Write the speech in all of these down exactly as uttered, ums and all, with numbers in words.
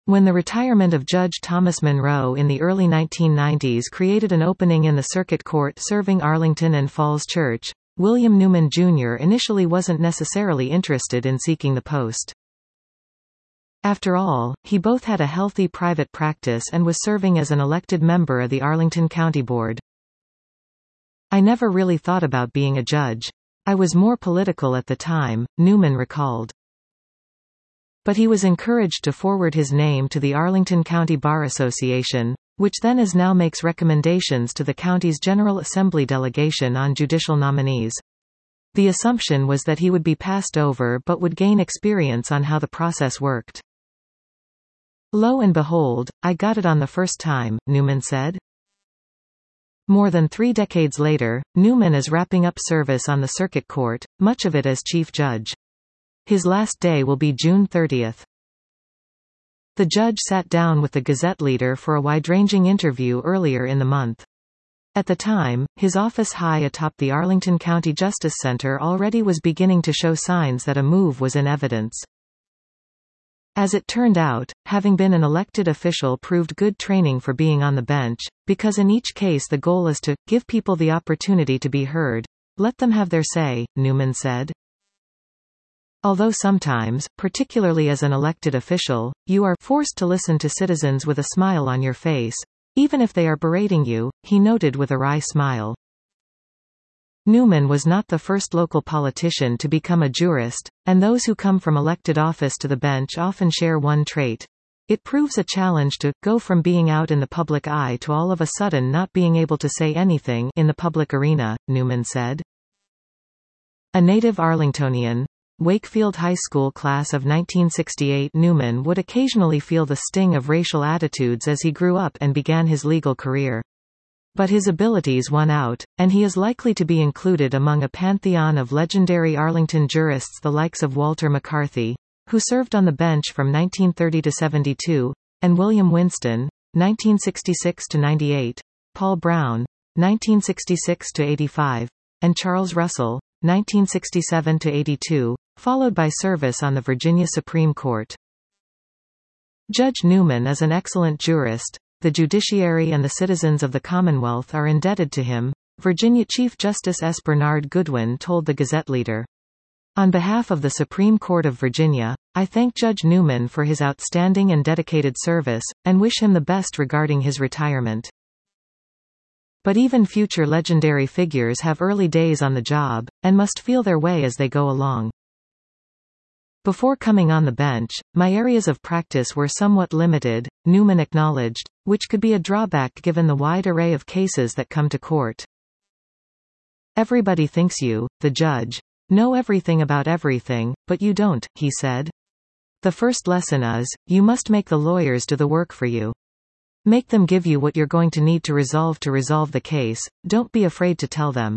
When the retirement of Judge Thomas Monroe in the early nineteen nineties created an opening in the circuit court serving Arlington and Falls Church, William Newman Junior initially wasn't necessarily interested in seeking the post. After all, he both had a healthy private practice and was serving as an elected member of the Arlington County Board. "I never really thought about being a judge. I was more political at the time," Newman recalled. But he was encouraged to forward his name to the Arlington County Bar Association, which then as now makes recommendations to the county's General Assembly delegation on judicial nominees. The assumption was that he would be passed over but would gain experience on how the process worked. "Lo and behold, I got it on the first time," Newman said. More than three decades later, Newman is wrapping up service on the circuit court, much of it as chief judge. His last day will be June thirtieth. The judge sat down with the Gazette leader for a wide-ranging interview earlier in the month. At the time, his office high atop the Arlington County Justice Center already was beginning to show signs that a move was in evidence. As it turned out, having been an elected official proved good training for being on the bench, because in each case the goal is to give people the opportunity to be heard. Let them have their say, Newman said. Although sometimes, particularly as an elected official, you are forced to listen to citizens with a smile on your face, even if they are berating you, he noted with a wry smile. Newman was not the first local politician to become a jurist, and those who come from elected office to the bench often share one trait. It proves a challenge to go from being out in the public eye to all of a sudden not being able to say anything in the public arena, Newman said. A native Arlingtonian, Wakefield High School class of nineteen sixty-eight, Newman would occasionally feel the sting of racial attitudes as he grew up and began his legal career. But his abilities won out, and he is likely to be included among a pantheon of legendary Arlington jurists the likes of Walter McCarthy, who served on the bench from nineteen thirty to seventy-two, and William Winston, nineteen sixty-six to ninety-eight, Paul Brown, nineteen sixty-six to eighty-five, and Charles Russell, nineteen sixty-seven to eighty-two, followed by service on the Virginia Supreme Court. Judge Newman is an excellent jurist. The judiciary and the citizens of the Commonwealth are indebted to him, Virginia Chief Justice S. Bernard Goodwin told the Gazette leader. On behalf of the Supreme Court of Virginia, I thank Judge Newman for his outstanding and dedicated service, and wish him the best regarding his retirement. But even future legendary figures have early days on the job, and must feel their way as they go along. Before coming on the bench, my areas of practice were somewhat limited, Newman acknowledged, which could be a drawback given the wide array of cases that come to court. Everybody thinks you, the judge, know everything about everything, but you don't, he said. The first lesson is, you must make the lawyers do the work for you. Make them give you what you're going to need to resolve to resolve the case, don't be afraid to tell them.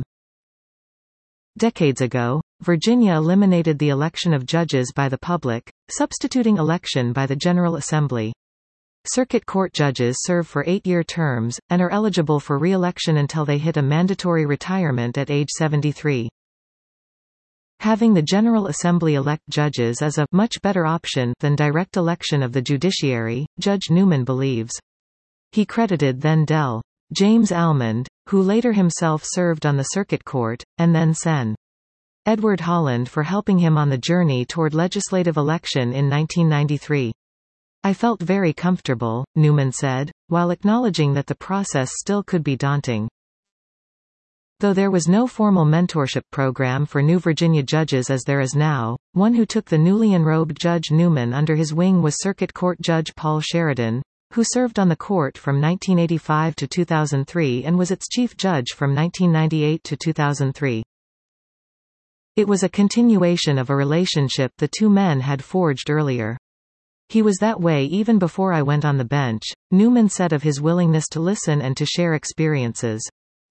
Decades ago, Virginia eliminated the election of judges by the public, substituting election by the General Assembly. Circuit court judges serve for eight-year terms, and are eligible for re-election until they hit a mandatory retirement at age seventy-three. Having the General Assembly elect judges is a much better option than direct election of the judiciary, Judge Newman believes. He credited then Del. James Almond, who later himself served on the circuit court, and then Sen. Edward Holland for helping him on the journey toward legislative election in nineteen ninety-three. I felt very comfortable, Newman said, while acknowledging that the process still could be daunting. Though there was no formal mentorship program for new Virginia judges as there is now, one who took the newly enrobed Judge Newman under his wing was Circuit Court Judge Paul Sheridan, who served on the court from nineteen eighty-five to two thousand three and was its chief judge from nineteen ninety-eight to two thousand three. It was a continuation of a relationship the two men had forged earlier. He was that way even before I went on the bench, Newman said of his willingness to listen and to share experiences.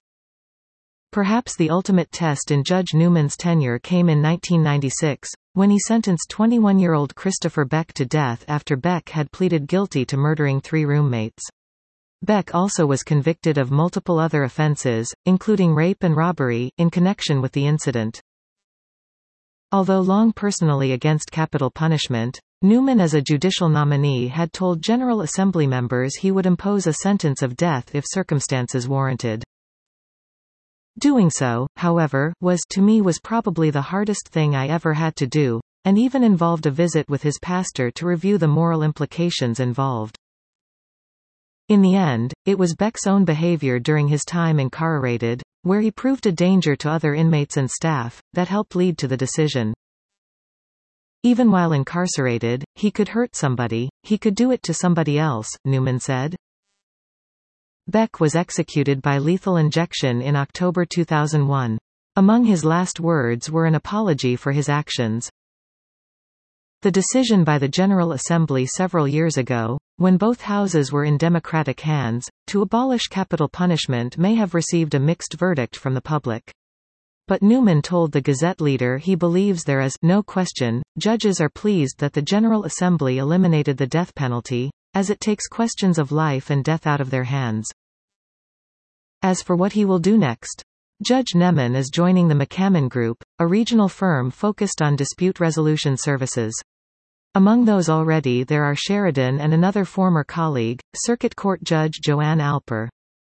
Perhaps the ultimate test in Judge Newman's tenure came in nineteen ninety-six, when he sentenced twenty-one-year-old Christopher Beck to death after Beck had pleaded guilty to murdering three roommates. Beck also was convicted of multiple other offenses, including rape and robbery, in connection with the incident. Although long personally against capital punishment, Newman as a judicial nominee had told General Assembly members he would impose a sentence of death if circumstances warranted. Doing so, however, was to me was probably the hardest thing I ever had to do, and even involved a visit with his pastor to review the moral implications involved. In the end, it was Beck's own behavior during his time incarcerated, where he proved a danger to other inmates and staff, that helped lead to the decision. Even while incarcerated, he could hurt somebody, he could do it to somebody else, Newman said. Beck was executed by lethal injection in October two thousand one. Among his last words were an apology for his actions. The decision by the General Assembly several years ago, when both houses were in Democratic hands, to abolish capital punishment may have received a mixed verdict from the public. But Newman told the Gazette leader he believes there is no question, judges are pleased that the General Assembly eliminated the death penalty, as it takes questions of life and death out of their hands. As for what he will do next, Judge Nemen is joining the McCammon Group, a regional firm focused on dispute resolution services. Among those already there are Sheridan and another former colleague, Circuit Court Judge Joanne Alper.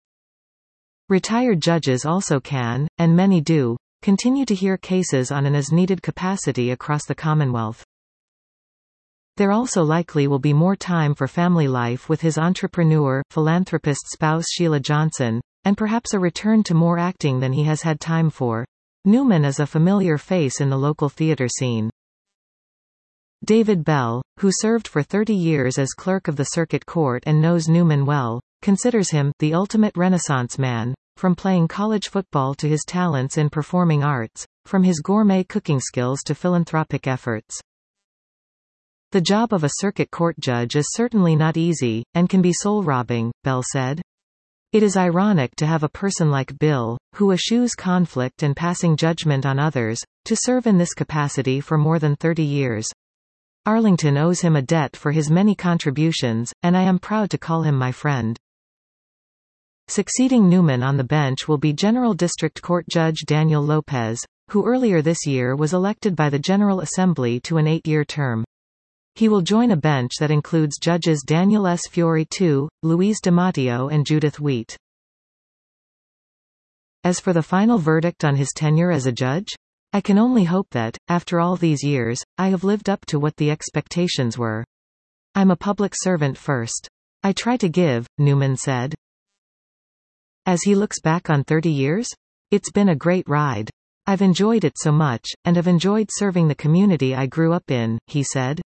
Retired judges also can, and many do, continue to hear cases on an as-needed capacity across the Commonwealth. There also likely will be more time for family life with his entrepreneur, philanthropist spouse Sheila Johnson, and perhaps a return to more acting than he has had time for. Newman is a familiar face in the local theater scene. David Bell, who served for thirty years as clerk of the Circuit Court and knows Newman well, considers him the ultimate Renaissance man, from playing college football to his talents in performing arts, from his gourmet cooking skills to philanthropic efforts. The job of a circuit court judge is certainly not easy, and can be soul-robbing, Bell said. It is ironic to have a person like Bill, who eschews conflict and passing judgment on others, to serve in this capacity for more than thirty years. Arlington owes him a debt for his many contributions, and I am proud to call him my friend. Succeeding Newman on the bench will be General District Court Judge Daniel Lopez, who earlier this year was elected by the General Assembly to an eight-year term. He will join a bench that includes Judges Daniel S. Fiore the second, Louise DiMatteo and Judith Wheat. As for the final verdict on his tenure as a judge? I can only hope that, after all these years, I have lived up to what the expectations were. I'm a public servant first. I try to give, Newman said. As he looks back on thirty years? It's been a great ride. I've enjoyed it so much, and have enjoyed serving the community I grew up in, he said.